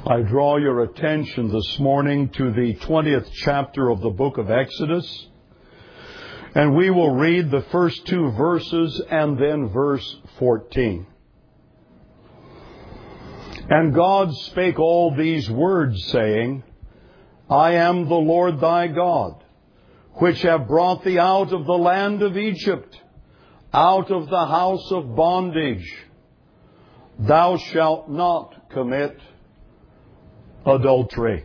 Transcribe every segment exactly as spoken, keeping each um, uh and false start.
I draw your attention this morning to the twentieth chapter of the book of Exodus, and we will read the first two verses and then verse fourteen. And God spake all these words, saying, I am the Lord thy God, which have brought thee out of the land of Egypt, out of the house of bondage. Thou shalt not commit adultery.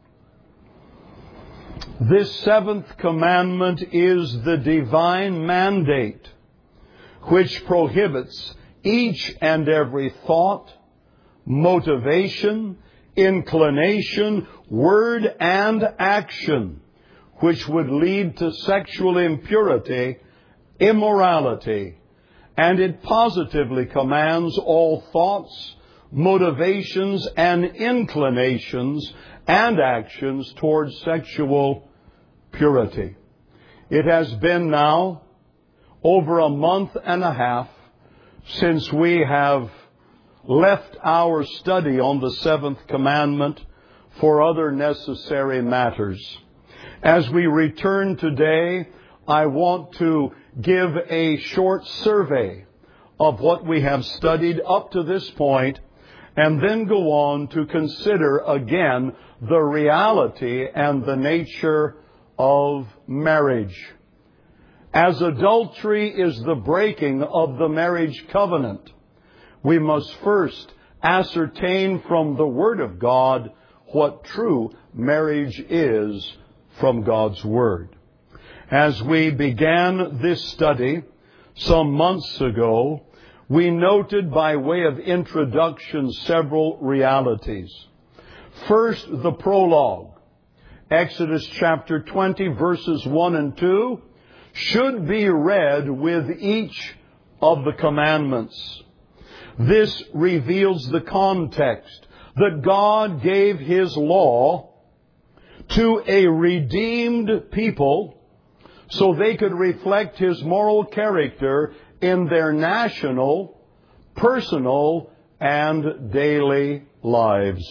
This seventh commandment is the divine mandate which prohibits each and every thought, motivation, inclination, word, and action which would lead to sexual impurity, immorality, and it positively commands all thoughts, motivations, and inclinations and actions towards sexual purity. It has been now over a month and a half since we have left our study on the seventh commandment for other necessary matters. As we return today, I want to give a short survey of what we have studied up to this point, and then go on to consider again the reality and the nature of marriage. As adultery is the breaking of the marriage covenant, we must first ascertain from the Word of God what true marriage is from God's Word. As we began this study some months ago, we noted by way of introduction several realities. First, the prologue. Exodus chapter twenty, verses one and two, should be read with each of the commandments. This reveals the context that God gave His law to a redeemed people so they could reflect His moral character in their national, personal, and daily lives.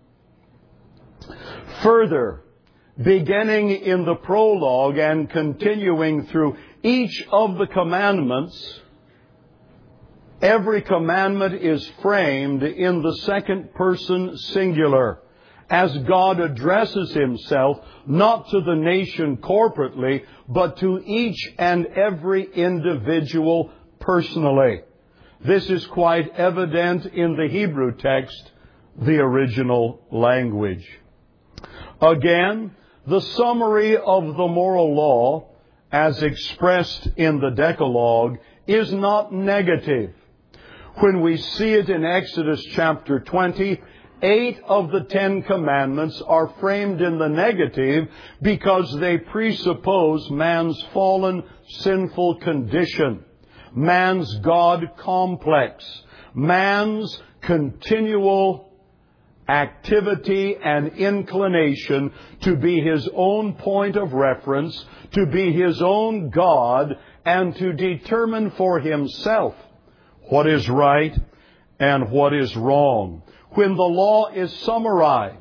Further, beginning in the prologue and continuing through each of the commandments, every commandment is framed in the second person singular, as God addresses Himself not to the nation corporately, but to each and every individual personally. This is quite evident in the Hebrew text, the original language. Again, the summary of the moral law, as expressed in the Decalogue, is not negative. When we see it in Exodus chapter twenty, eight of the Ten Commandments are framed in the negative because they presuppose man's fallen, sinful condition, man's God complex, man's continual activity and inclination to be his own point of reference, to be his own God, and to determine for himself what is right and what is wrong. When the law is summarized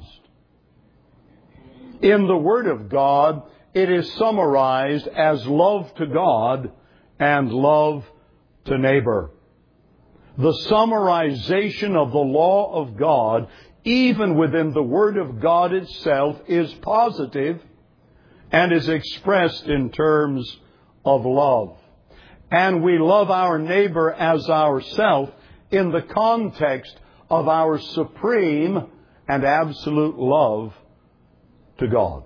in the Word of God, it is summarized as love to God and love to neighbor. The summarization of the law of God, even within the Word of God itself, is positive and is expressed in terms of love. And we love our neighbor as ourself in the context of our supreme and absolute love to God.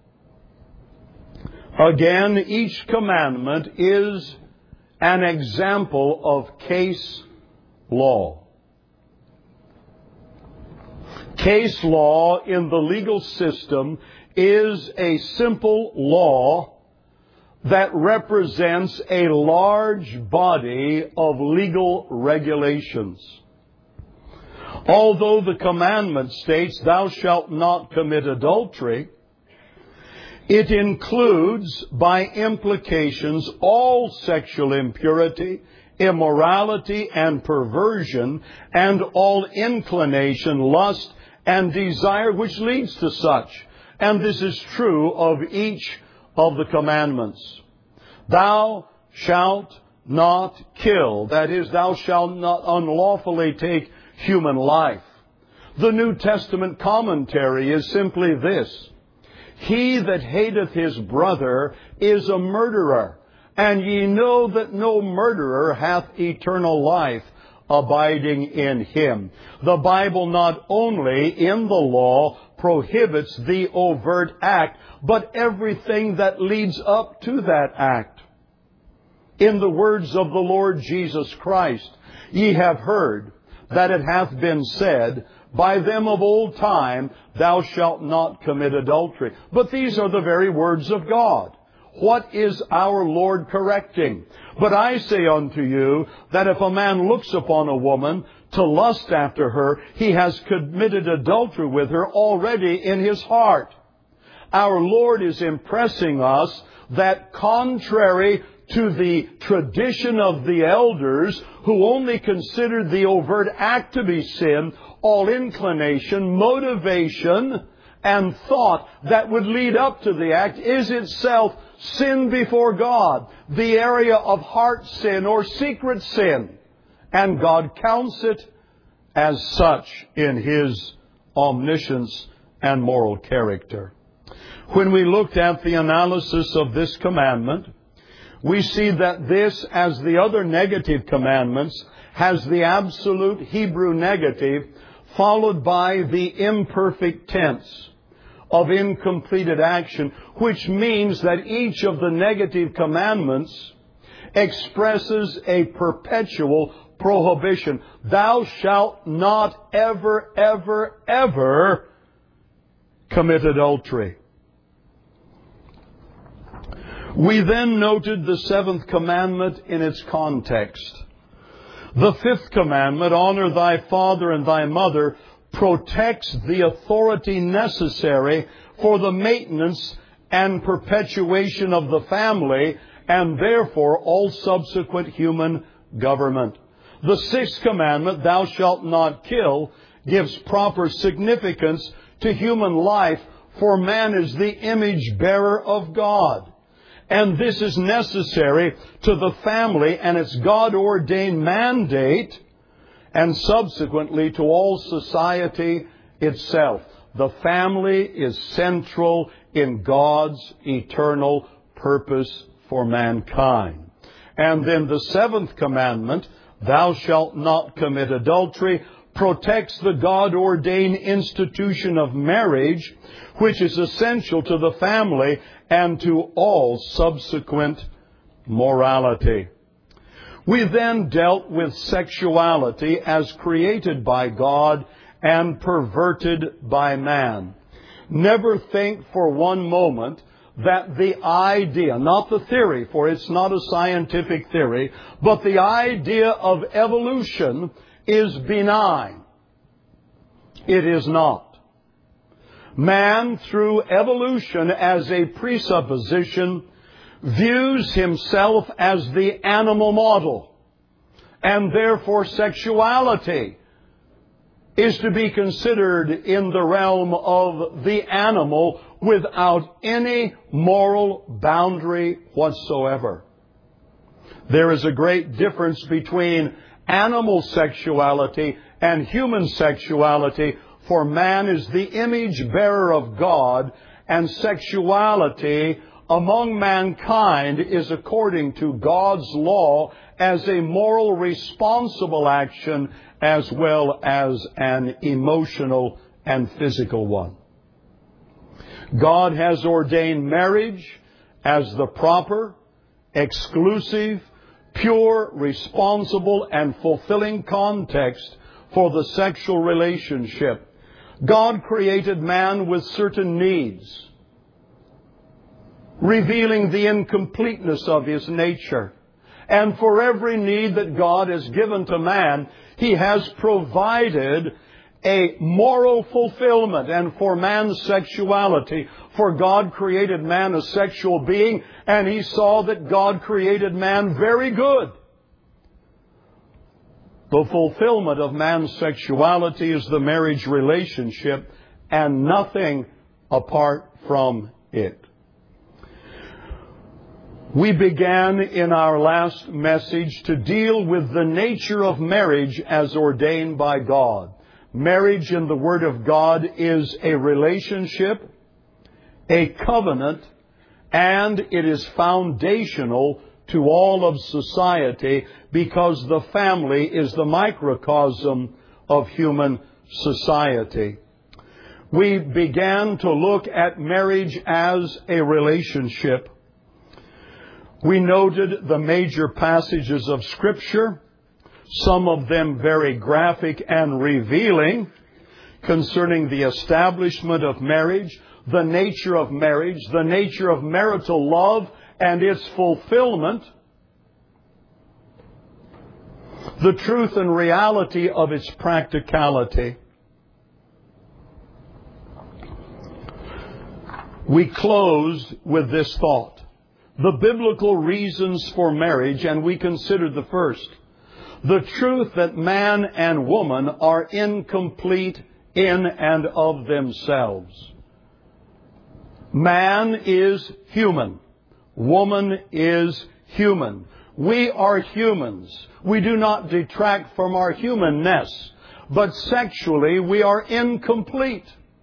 Again, each commandment is an example of case law. Case law in the legal system is a simple law that represents a large body of legal regulations. Although the commandment states, thou shalt not commit adultery, it includes, by implications, all sexual impurity, immorality, and perversion, and all inclination, lust, and desire which leads to such. And this is true of each of the commandments. Thou shalt not kill. That is, thou shalt not unlawfully take human life. The New Testament commentary is simply this: He that hateth his brother is a murderer, and ye know that no murderer hath eternal life abiding in him. The Bible not only in the law prohibits the overt act, but everything that leads up to that act. In the words of the Lord Jesus Christ, ye have heard that it hath been said by them of old time, thou shalt not commit adultery. But these are the very words of God. What is our Lord correcting? But I say unto you that if a man looks upon a woman to lust after her, he has committed adultery with her already in his heart. Our Lord is impressing us that contrary to the tradition of the elders, who only considered the overt act to be sin, all inclination, motivation, and thought that would lead up to the act is itself sin before God, the area of heart sin or secret sin. And God counts it as such in His omniscience and moral character. When we looked at the analysis of this commandment, we see that this, as the other negative commandments, has the absolute Hebrew negative followed by the imperfect tense of incompleted action, which means that each of the negative commandments expresses a perpetual prohibition. Thou shalt not ever, ever, ever commit adultery. We then noted the seventh commandment in its context. The fifth commandment, honor thy father and thy mother, protects the authority necessary for the maintenance and perpetuation of the family and therefore all subsequent human government. The sixth commandment, thou shalt not kill, gives proper significance to human life, for man is the image bearer of God. And this is necessary to the family and its God-ordained mandate, and subsequently to all society itself. The family is central in God's eternal purpose for mankind. And then the seventh commandment, thou shalt not commit adultery, protects the God-ordained institution of marriage, which is essential to the family and to all subsequent morality. We then dealt with sexuality as created by God and perverted by man. Never think for one moment that the idea, not the theory, for it's not a scientific theory, but the idea of evolution is benign. It is not. Man, through evolution as a presupposition, views himself as the animal model. And therefore sexuality is to be considered in the realm of the animal without any moral boundary whatsoever. There is a great difference between animal sexuality and human sexuality, for man is the image bearer of God, and sexuality among mankind is according to God's law as a moral responsible action as well as an emotional and physical one. God has ordained marriage as the proper, exclusive, pure, responsible, and fulfilling context for the sexual relationship. God created man with certain needs, revealing the incompleteness of his nature. And for every need that God has given to man, He has provided a moral fulfillment. And for man's sexuality, for God created man a sexual being, and He saw that God created man very good. The fulfillment of man's sexuality is the marriage relationship and nothing apart from it. We began in our last message to deal with the nature of marriage as ordained by God. Marriage in the Word of God is a relationship, a covenant, and it is foundational to all of society because the family is the microcosm of human society. We began to look at marriage as a relationship. We noted the major passages of Scripture, some of them very graphic and revealing, concerning the establishment of marriage, the nature of marriage, the nature of marital love and its fulfillment, the truth and reality of its practicality. We closed with this thought: the biblical reasons for marriage, and we considered the first, the truth that man and woman are incomplete in and of themselves. Man is human. Woman is human. We are humans. We do not detract from our humanness, but sexually we are incomplete.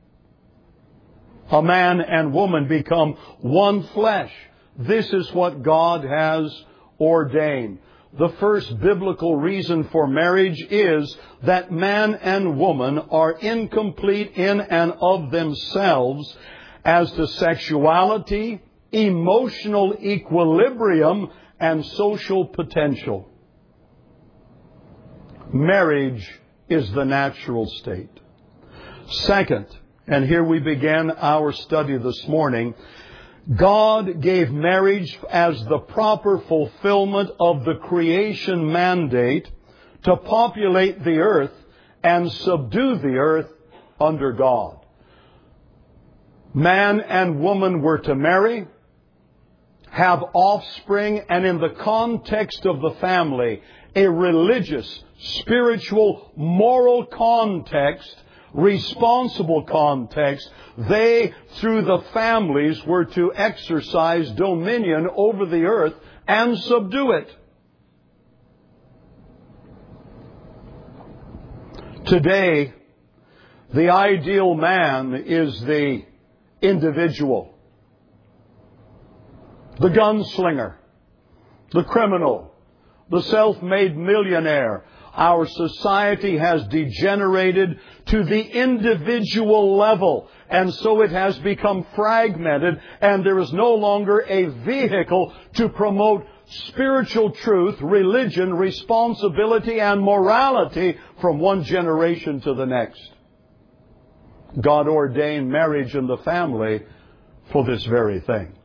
A man and woman become one flesh. This is what God has ordained. The first biblical reason for marriage is that man and woman are incomplete in and of themselves as to sexuality, emotional equilibrium, and social potential. Marriage is the natural state. Second, and here we began our study this morning, God gave marriage as the proper fulfillment of the creation mandate to populate the earth and subdue the earth under God. Man and woman were to marry, have offspring, and in the context of the family, a religious, spiritual, moral context, responsible context, they, through the families, were to exercise dominion over the earth and subdue it. Today, the ideal man is the individual, the gunslinger, the criminal, the self-made millionaire. Our society has degenerated to the individual level, and so it has become fragmented, and there is no longer a vehicle to promote spiritual truth, religion, responsibility, and morality from one generation to the next. God ordained marriage and the family for this very thing.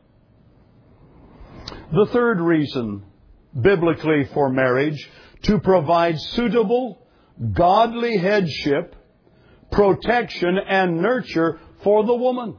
The third reason biblically for marriage: to provide suitable, godly headship, protection, and nurture for the woman.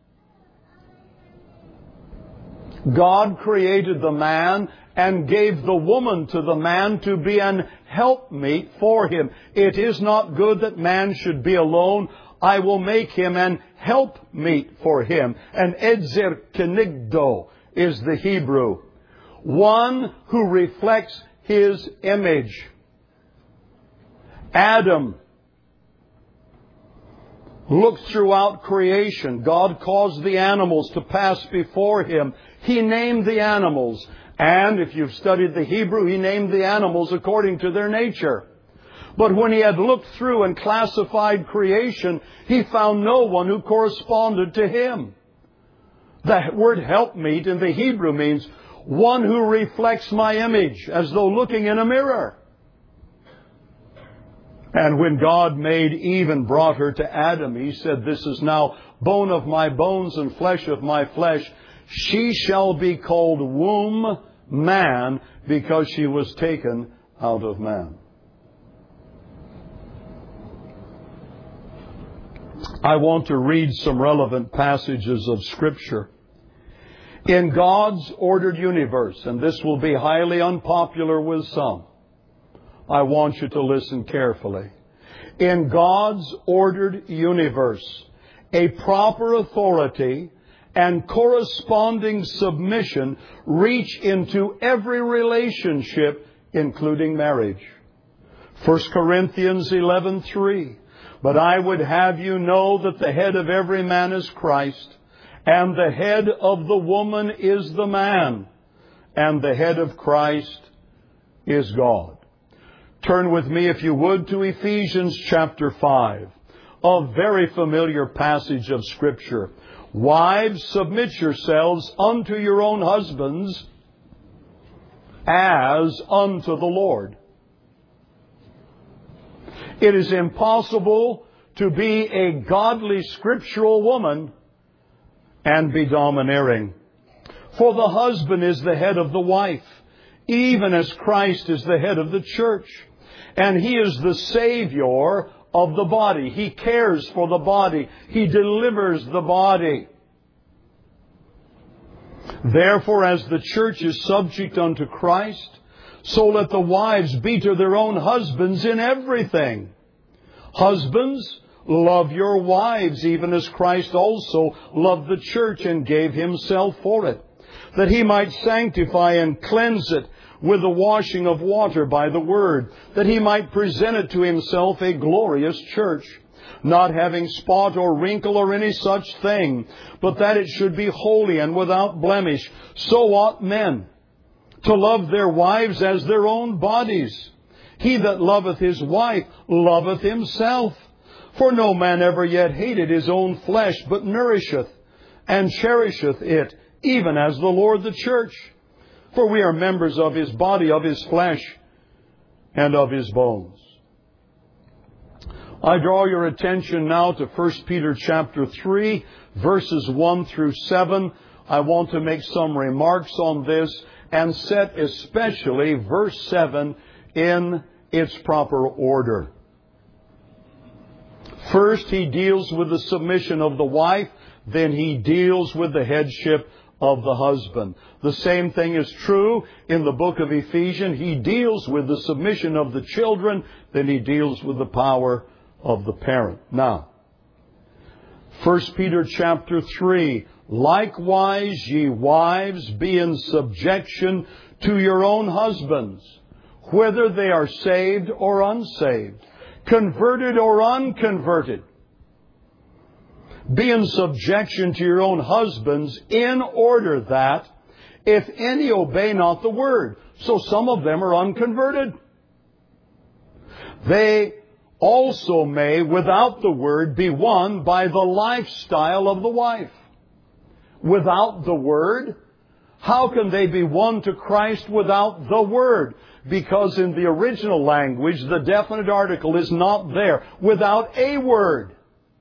God created the man and gave the woman to the man to be an helpmeet for him. It is not good that man should be alone. I will make him an helpmeet for him. An edzer kenigdo is the Hebrew. One who reflects His image. Adam looked throughout creation. God caused the animals to pass before Him. He named the animals. And if you've studied the Hebrew, He named the animals according to their nature. But when He had looked through and classified creation, He found no one who corresponded to Him. The word helpmeet in the Hebrew means one who reflects my image, as though looking in a mirror. And when God made Eve and brought her to Adam, He said, "This is now bone of my bones and flesh of my flesh. She shall be called womb man, because she was taken out of man." I want to read some relevant passages of Scripture. In God's ordered universe, and this will be highly unpopular with some, I want you to listen carefully. In God's ordered universe, a proper authority and corresponding submission reach into every relationship, including marriage. First Corinthians eleven three. But I would have you know that the head of every man is Christ, and the head of the woman is the man, and the head of Christ is God. Turn with me, if you would, to Ephesians chapter five, a very familiar passage of Scripture. Wives, submit yourselves unto your own husbands as unto the Lord. It is impossible to be a godly scriptural woman and be domineering. For the husband is the head of the wife, even as Christ is the head of the church. And He is the Savior of the body. He cares for the body. He delivers the body. Therefore, as the church is subject unto Christ, so let the wives be to their own husbands in everything. Husbands, love your wives, even as Christ also loved the church and gave Himself for it, that He might sanctify and cleanse it with the washing of water by the word, that He might present it to Himself a glorious church, not having spot or wrinkle or any such thing, but that it should be holy and without blemish. So ought men to love their wives as their own bodies. He that loveth his wife loveth himself. For no man ever yet hated his own flesh, but nourisheth and cherisheth it, even as the Lord the church. For we are members of His body, of His flesh, and of His bones. I draw your attention now to First Peter chapter three, verses one through seven. I want to make some remarks on this and set especially verse seven in its proper order. First, he deals with the submission of the wife. Then he deals with the headship of the husband. The same thing is true in the book of Ephesians. He deals with the submission of the children. Then he deals with the power of the parent. Now, First Peter chapter three. Likewise, ye wives, be in subjection to your own husbands, whether they are saved or unsaved, converted or unconverted. Be in subjection to your own husbands, in order that, if any obey not the word, so some of them are unconverted, they also may, without the word, be won by the lifestyle of the wife. Without the word, how can they be won to Christ without the word? Because in the original language, the definite article is not there. Without a word.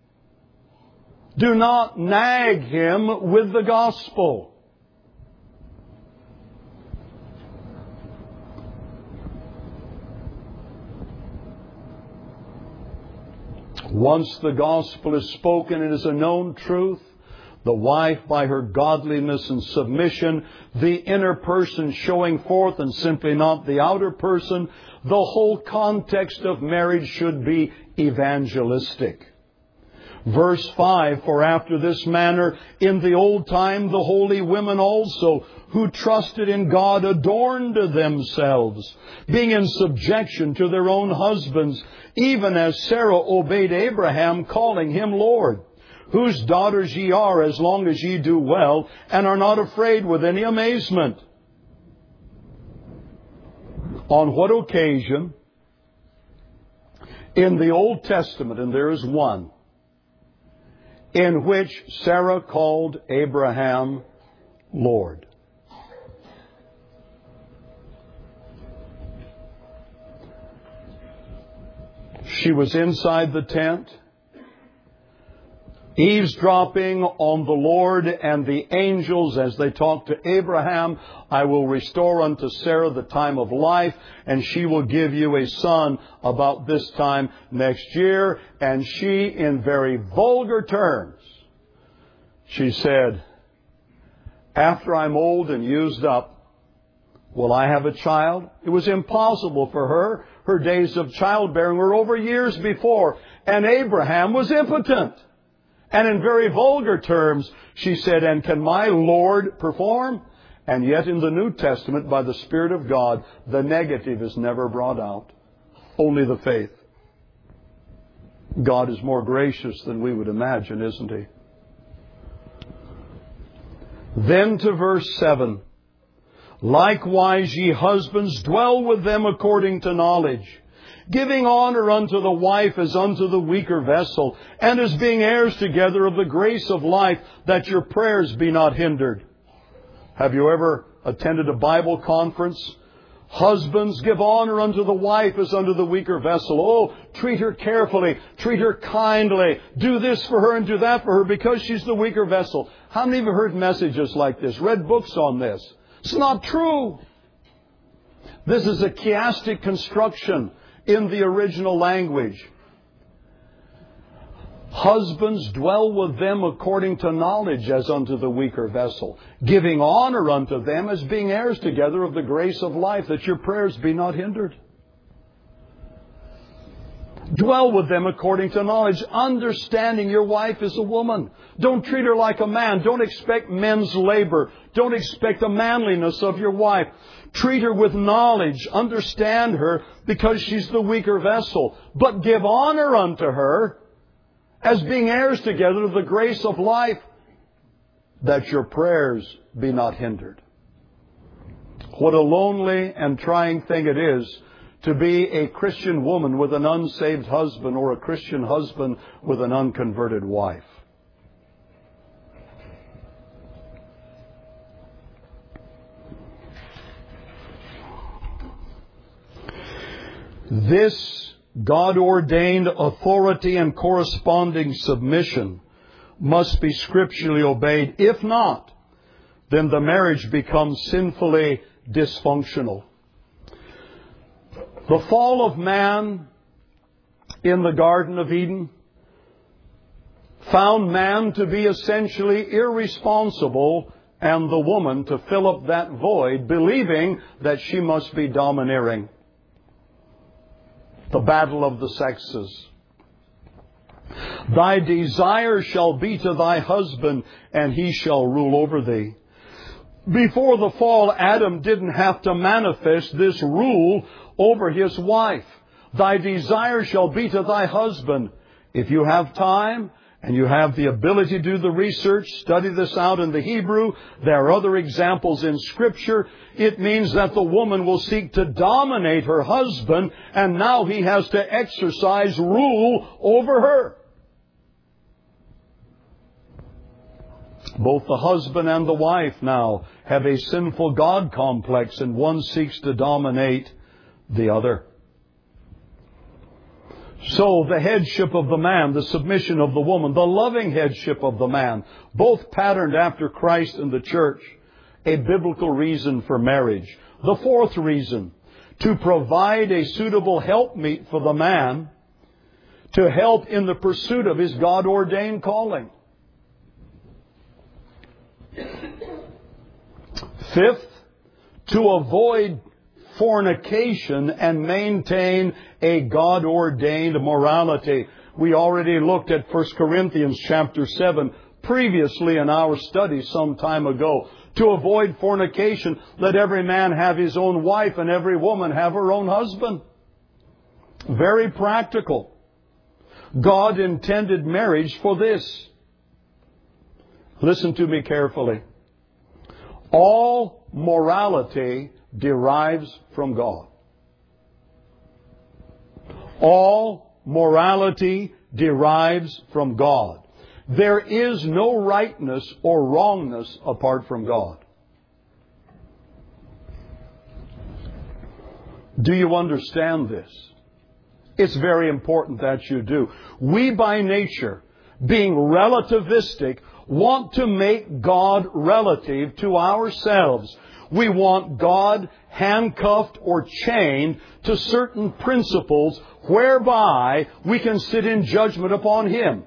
Do not nag him with the gospel. Once the gospel is spoken, it is a known truth. The wife, by her godliness and submission, the inner person showing forth and simply not the outer person, the whole context of marriage should be evangelistic. Verse five, for after this manner in the old time the holy women also, who trusted in God, adorned themselves, being in subjection to their own husbands, even as Sarah obeyed Abraham, calling him Lord, whose daughters ye are, as long as ye do well, and are not afraid with any amazement. On what occasion in the Old Testament, and there is one, in which Sarah called Abraham Lord? She was inside the tent, eavesdropping on the Lord and the angels as they talked to Abraham. I will restore unto Sarah the time of life, and she will give you a son about this time next year. And she, in very vulgar terms, she said, after I'm old and used up, will I have a child? It was impossible for her, her days of childbearing were over years before, and Abraham was impotent. And in very vulgar terms, she said, and can my Lord perform? And yet in the New Testament, by the Spirit of God, the negative is never brought out. Only the faith. God is more gracious than we would imagine, isn't He? Then to verse seven. Likewise, ye husbands, dwell with them according to knowledge, giving honor unto the wife as unto the weaker vessel, and as being heirs together of the grace of life, that your prayers be not hindered. Have you ever attended a Bible conference? Husbands, give honor unto the wife as unto the weaker vessel. Oh, treat her carefully. Treat her kindly. Do this for her and do that for her because she's the weaker vessel. How many of you have heard messages like this? Read books on this? It's not true. This is a chiastic construction in the original language. Husbands, dwell with them according to knowledge as unto the weaker vessel, giving honor unto them as being heirs together of the grace of life, that your prayers be not hindered. Dwell with them according to knowledge, understanding your wife is a woman. Don't treat her like a man. Don't expect men's labor. Don't expect the manliness of your wife. Treat her with knowledge. Understand her because she's the weaker vessel. But give honor unto her as being heirs together of the grace of life, that your prayers be not hindered. What a lonely and trying thing it is to be a Christian woman with an unsaved husband, or a Christian husband with an unconverted wife. This God-ordained authority and corresponding submission must be scripturally obeyed. If not, then the marriage becomes sinfully dysfunctional. The fall of man in the Garden of Eden found man to be essentially irresponsible and the woman to fill up that void, believing that she must be domineering. The battle of the sexes. Thy desire shall be to thy husband, and he shall rule over thee. Before the fall, Adam didn't have to manifest this rule over his wife. Thy desire shall be to thy husband. If you have time and you have the ability to do the research, study this out in the Hebrew. There are other examples in Scripture. It means that the woman will seek to dominate her husband, and now he has to exercise rule over her. Both the husband and the wife now have a sinful God complex, and one seeks to dominate the other. So the headship of the man, the submission of the woman, the loving headship of the man, both patterned after Christ and the church, a biblical reason for marriage. The fourth reason, to provide a suitable helpmeet for the man to help in the pursuit of his God-ordained calling. Fifth, to avoid fornication and maintain a God-ordained morality. We already looked at First Corinthians chapter seven previously in our study some time ago. To avoid fornication, let every man have his own wife and every woman have her own husband. Very practical. God intended marriage for this. Listen to me carefully. All morality derives from God. All morality derives from God. There is no rightness or wrongness apart from God. Do you understand this? It's very important that you do. We by nature, being relativistic, want to make God relative to ourselves. We want God handcuffed or chained to certain principles whereby we can sit in judgment upon Him.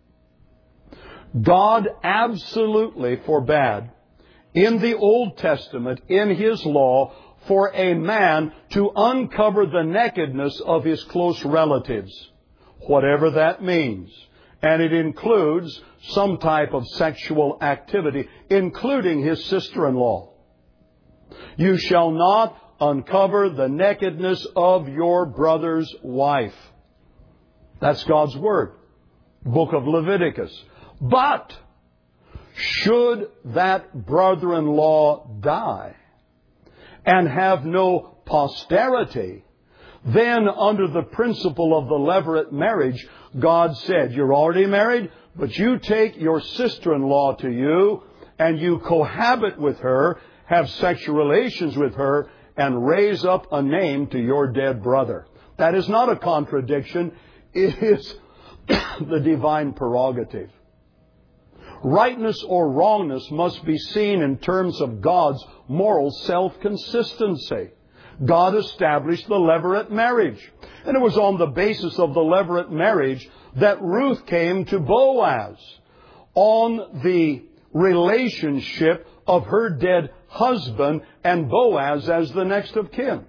God absolutely forbade in the Old Testament, in His law, for a man to uncover the nakedness of his close relatives, whatever that means. And it includes some type of sexual activity, including his sister-in-law. You shall not uncover the nakedness of your brother's wife. That's God's Word. Book of Leviticus. But should that brother-in-law die and have no posterity, then under the principle of the levirate marriage, God said, you're already married, but you take your sister-in-law to you and you cohabit with her, have sexual relations with her, and raise up a name to your dead brother. That is not a contradiction. It is the divine prerogative. Rightness or wrongness must be seen in terms of God's moral self-consistency. God established the levirate marriage. And it was on the basis of the levirate marriage that Ruth came to Boaz on the relationship of her dead husband and Boaz as the next of kin.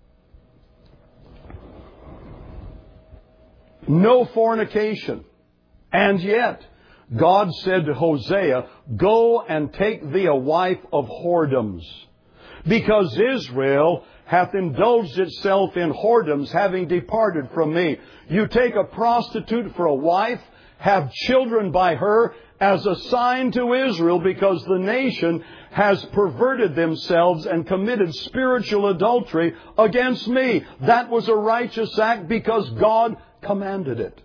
No fornication. And yet, God said to Hosea, go and take thee a wife of whoredoms, because Israel hath indulged itself in whoredoms, having departed from me. You take a prostitute for a wife, have children by her, as a sign to Israel, because the nation has perverted themselves and committed spiritual adultery against me. That was a righteous act because God commanded it.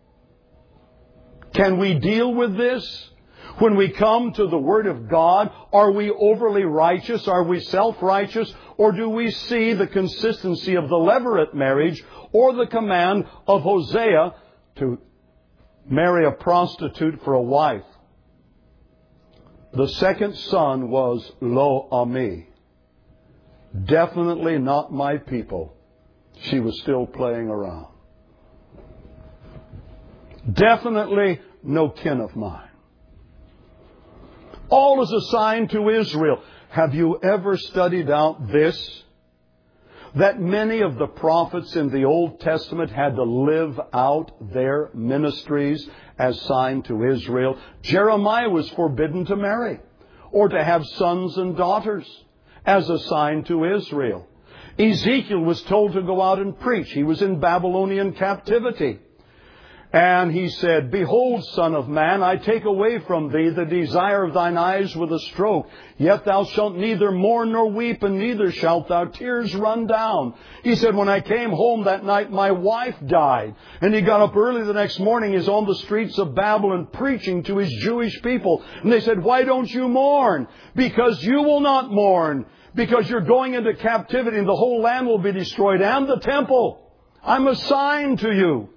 Can we deal with this? When we come to the Word of God, are we overly righteous? Are we self-righteous? Or do we see the consistency of the levirate marriage or the command of Hosea to marry a prostitute for a wife? The second son was Lo Ami. Definitely not my people. She was still playing around. Definitely no kin of mine. All is assigned to Israel. Have you ever studied out this? That many of the prophets in the Old Testament had to live out their ministries as signed to Israel. Jeremiah was forbidden to marry or to have sons and daughters as a sign to Israel. Ezekiel was told to go out and preach. He was in Babylonian captivity. And he said, behold, son of man, I take away from thee the desire of thine eyes with a stroke. Yet thou shalt neither mourn nor weep, and neither shalt thou tears run down. He said, when I came home that night, my wife died. And he got up early the next morning. He's on the streets of Babylon preaching to his Jewish people. And they said, why don't you mourn? Because you will not mourn. Because you're going into captivity and the whole land will be destroyed and the temple. I'm assigned to you.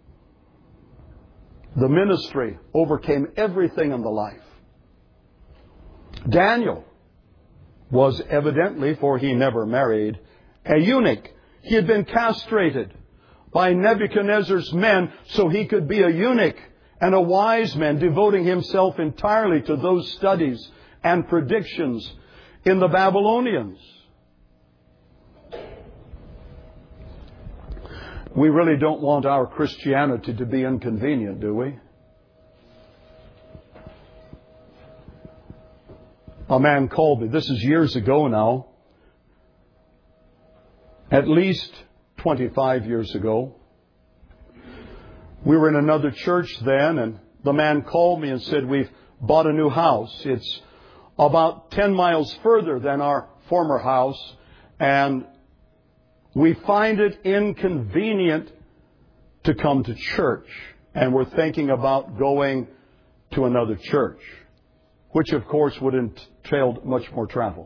The ministry overcame everything in the life. Daniel was evidently, for he never married, a eunuch. He had been castrated by Nebuchadnezzar's men so he could be a eunuch and a wise man, devoting himself entirely to those studies and predictions in the Babylonians. We really don't want our Christianity to be inconvenient, do we? A man called me. This is years ago now. At least twenty-five years ago. We were in another church then, and the man called me and said, we've bought a new house. It's about ten miles further than our former house, and we find it inconvenient to come to church. And we're thinking about going to another church, which of course would entail much more travel.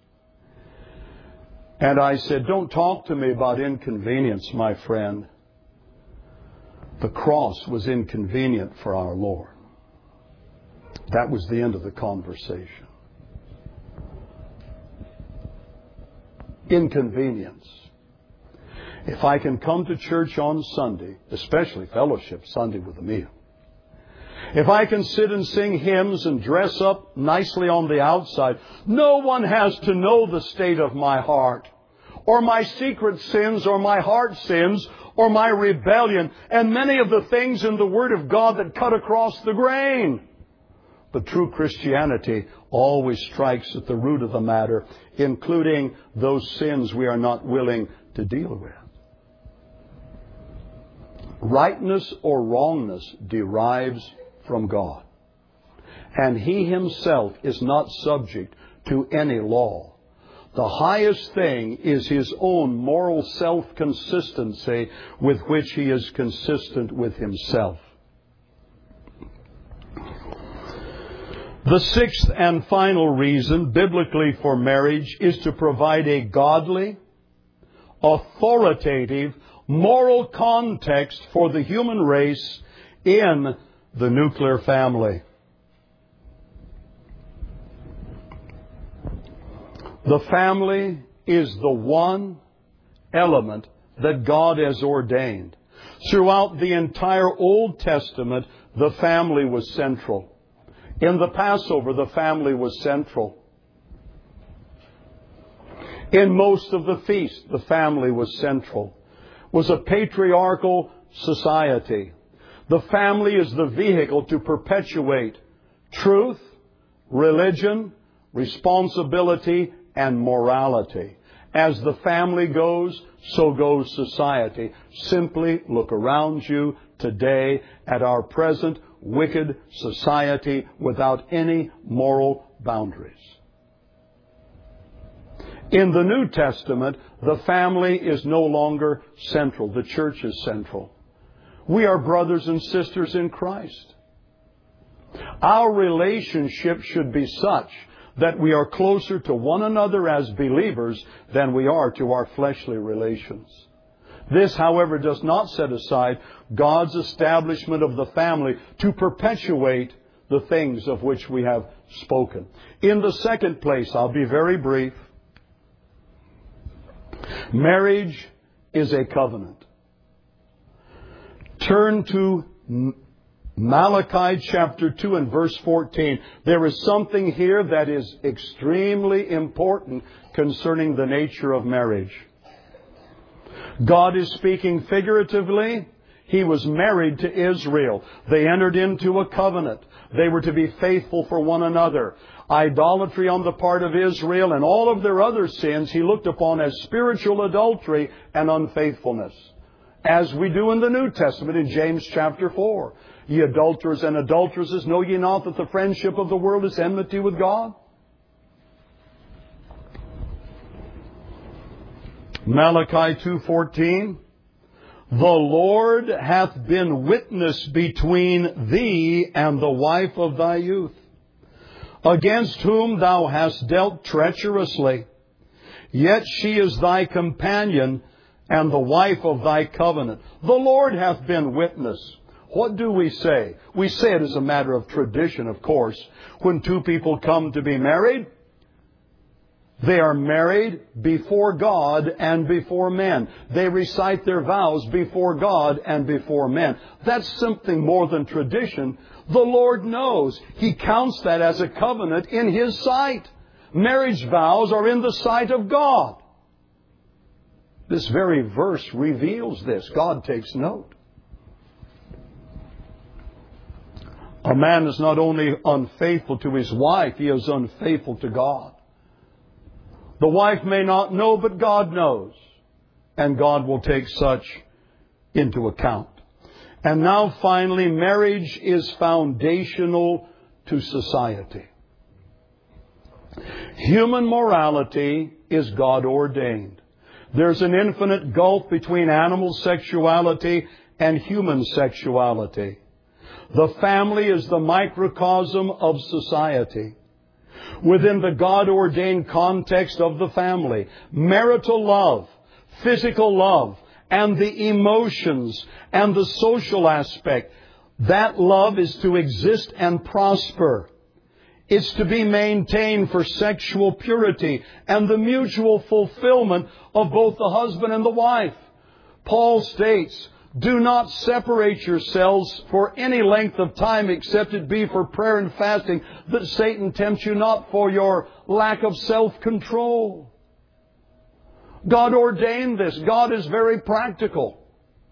And I said, don't talk to me about inconvenience, my friend. The cross was inconvenient for our Lord. That was the end of the conversation. Inconvenience. If I can come to church on Sunday, especially fellowship Sunday with a meal, If I can sit and sing hymns and dress up nicely on the outside, no one has to know the state of my heart, or my secret sins, or my heart sins, or my rebellion, and many of the things in the Word of God that cut across the grain. But true Christianity always strikes at the root of the matter, including those sins we are not willing to deal with. Rightness or wrongness derives from God. And He Himself is not subject to any law. The highest thing is His own moral self-consistency with which He is consistent with Himself. The sixth and final reason biblically for marriage is to provide a godly, authoritative, moral context for the human race in the nuclear family. The family is the one element that God has ordained. Throughout the entire Old Testament, the family was central. In the Passover, the family was central. In most of the feasts, the family was central. It was a patriarchal society. The family is the vehicle to perpetuate truth, religion, responsibility, and morality. As the family goes, so goes society. Simply look around you today at our present wicked society without any moral boundaries. In the New Testament, the family is no longer central. The church is central. We are brothers and sisters in Christ. Our relationship should be such that we are closer to one another as believers than we are to our fleshly relations. This, however, does not set aside God's establishment of the family to perpetuate the things of which we have spoken. In the second place, I'll be very brief. Marriage is a covenant. Turn to Malachi chapter two and verse fourteen. There is something here that is extremely important concerning the nature of marriage. God is speaking figuratively. He was married to Israel. They entered into a covenant. They were to be faithful for one another. Idolatry on the part of Israel and all of their other sins He looked upon as spiritual adultery and unfaithfulness. As we do in the New Testament in James chapter four. Ye adulterers and adulteresses, know ye not that the friendship of the world is enmity with God? Malachi two fourteen. The Lord hath been witness between thee and the wife of thy youth, against whom thou hast dealt treacherously. Yet she is thy companion and the wife of thy covenant. The Lord hath been witness. What do we say? We say it as a matter of tradition, of course. When two people come to be married, they are married before God and before men. They recite their vows before God and before men. That's something more than tradition. The Lord knows. He counts that as a covenant in His sight. Marriage vows are in the sight of God. This very verse reveals this. God takes note. A man is not only unfaithful to his wife, he is unfaithful to God. The wife may not know, but God knows. And God will take such into account. And now finally, marriage is foundational to society. Human morality is God ordained. There's an infinite gulf between animal sexuality and human sexuality. The family is the microcosm of society. Within the God-ordained context of the family, marital love, physical love, and the emotions and the social aspect, that love is to exist and prosper. It's to be maintained for sexual purity and the mutual fulfillment of both the husband and the wife. Paul states, Do not separate yourselves for any length of time except it be for prayer and fasting, that Satan tempts you not for your lack of self-control. God ordained this. God is very practical.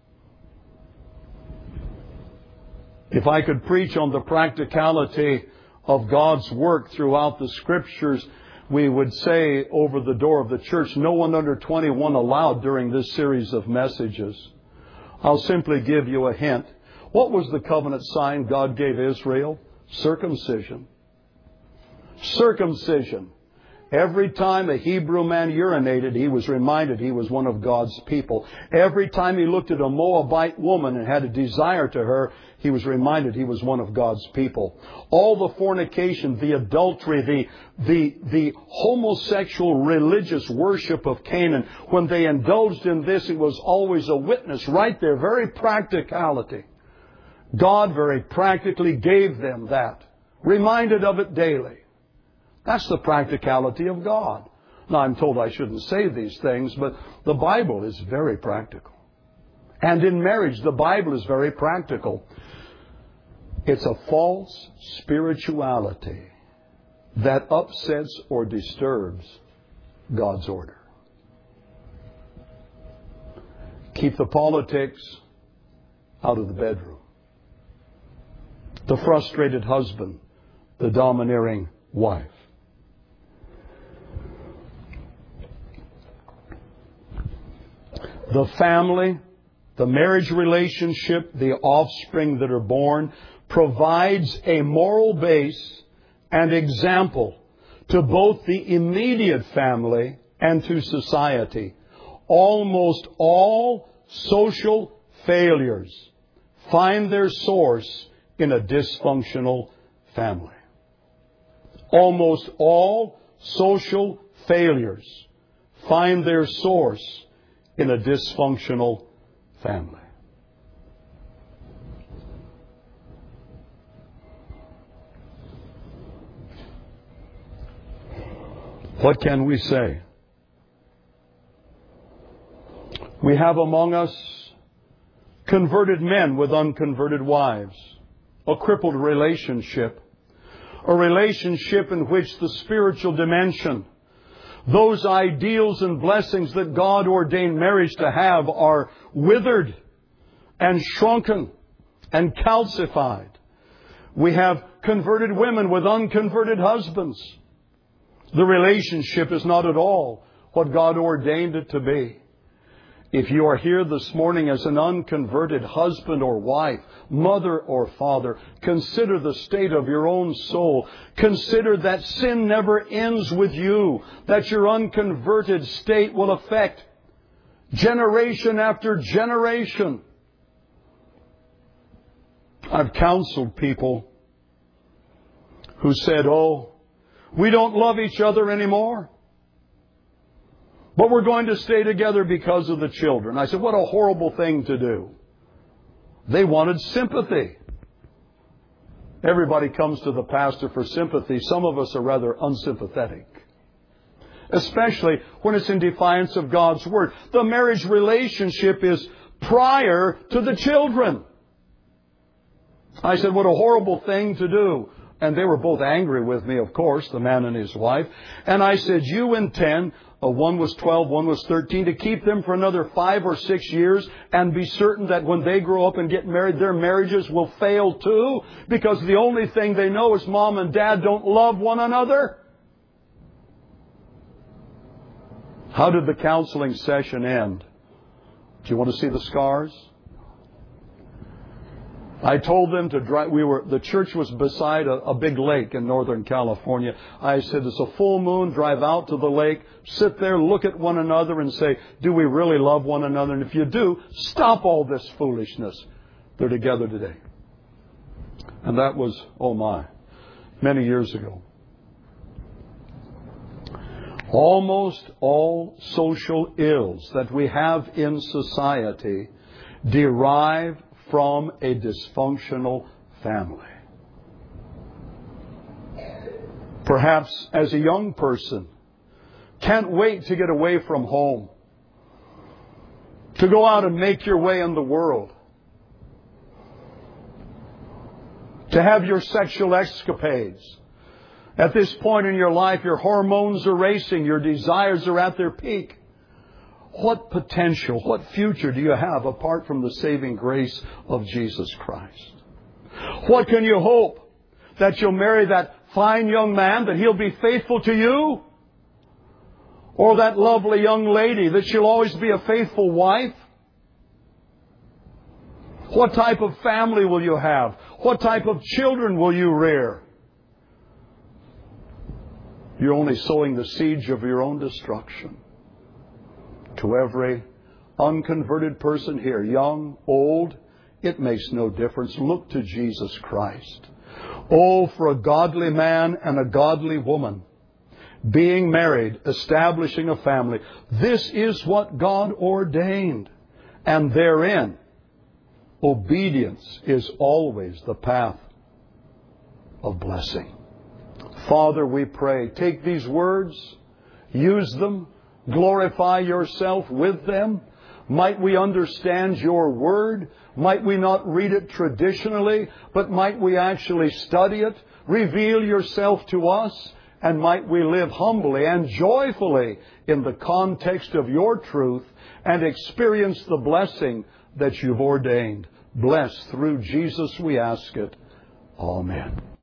If I could preach on the practicality of God's work throughout the Scriptures, we would say over the door of the church, no one under twenty-one allowed during this series of messages. I'll simply give you a hint. What was the covenant sign God gave Israel? Circumcision. Circumcision. Every time a Hebrew man urinated, he was reminded he was one of God's people. Every time he looked at a Moabite woman and had a desire to her, he was reminded he was one of God's people. All the fornication, the adultery, the, the, the homosexual religious worship of Canaan, when they indulged in this, it was always a witness right there, very practicality. God very practically gave them that, reminded of it daily. That's the practicality of God. Now, I'm told I shouldn't say these things, but the Bible is very practical. And in marriage, the Bible is very practical. It's a false spirituality that upsets or disturbs God's order. Keep the politics out of the bedroom. The frustrated husband, the domineering wife. The family, the marriage relationship, the offspring that are born, provides a moral base and example to both the immediate family and to society. Almost all social failures find their source in a dysfunctional family. Almost all social failures find their source in a dysfunctional family. What can we say? We have among us converted men with unconverted wives, a crippled relationship, a relationship in which the spiritual dimension, those ideals and blessings that God ordained marriage to have, are withered and shrunken and calcified. We have converted women with unconverted husbands. The relationship is not at all what God ordained it to be. If you are here this morning as an unconverted husband or wife, mother or father, consider the state of your own soul. Consider that sin never ends with you, that your unconverted state will affect generation after generation. I've counseled people who said, oh, we don't love each other anymore, but we're going to stay together because of the children. I said, what a horrible thing to do. They wanted sympathy. Everybody comes to the pastor for sympathy. Some of us are rather unsympathetic, especially when it's in defiance of God's Word. The marriage relationship is prior to the children. I said, what a horrible thing to do. And they were both angry with me, of course, the man and his wife. And I said, you intend, uh, one was twelve, one was thirteen, to keep them for another five or six years and be certain that when they grow up and get married, their marriages will fail too, because the only thing they know is mom and dad don't love one another? How did the counseling session end? Do you want to see the scars? I told them to drive. We were, the church was beside a, a big lake in Northern California. I said, it's a full moon, drive out to the lake, sit there, look at one another and say, do we really love one another? And if you do, stop all this foolishness. They're together today. And that was, oh my, many years ago. Almost all social ills that we have in society derive from a dysfunctional family. Perhaps as a young person, can't wait to get away from home. to go out and make your way in the world, to have your sexual escapades. At this point in your life, your hormones are racing, your desires are at their peak. What potential, what future do you have apart from the saving grace of Jesus Christ? What can you hope? That you'll marry that fine young man, that he'll be faithful to you? Or that lovely young lady, that she'll always be a faithful wife? What type of family will you have? What type of children will you rear? You're only sowing the seeds of your own destruction. To every unconverted person here, young, old, it makes no difference. Look to Jesus Christ. Oh, for a godly man and a godly woman, being married, establishing a family. This is what God ordained. And therein, obedience is always the path of blessing. Father, we pray, take these words, use them, glorify yourself with them. Might we understand your word? Might we not read it traditionally, but might we actually study it? Reveal yourself to us, and might we live humbly and joyfully in the context of your truth and experience the blessing that you've ordained. Bless through Jesus, we ask it. Amen.